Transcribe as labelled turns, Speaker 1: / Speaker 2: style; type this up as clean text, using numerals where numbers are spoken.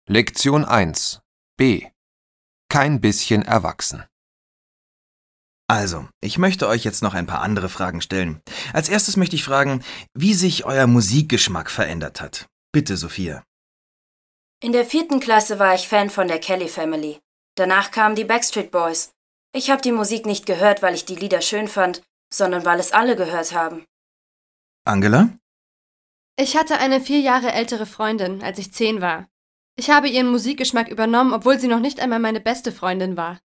Speaker 1: Lektion 1 B. Kein bisschen erwachsen.
Speaker 2: Also, ich möchte euch jetzt noch ein paar andere Fragen stellen. Als erstes möchte ich fragen, wie sich euer Musikgeschmack verändert hat. Bitte, Sophia.
Speaker 3: In der 4. Klasse war ich Fan von der Kelly Family. Danach kamen die Backstreet Boys. Ich habe die Musik nicht gehört, weil ich die Lieder schön fand, sondern weil es alle gehört haben.
Speaker 2: Angela?
Speaker 4: Ich hatte eine 4 Jahre ältere Freundin, als ich 10 war. Ich habe ihren Musikgeschmack übernommen, obwohl sie noch nicht einmal meine beste Freundin war.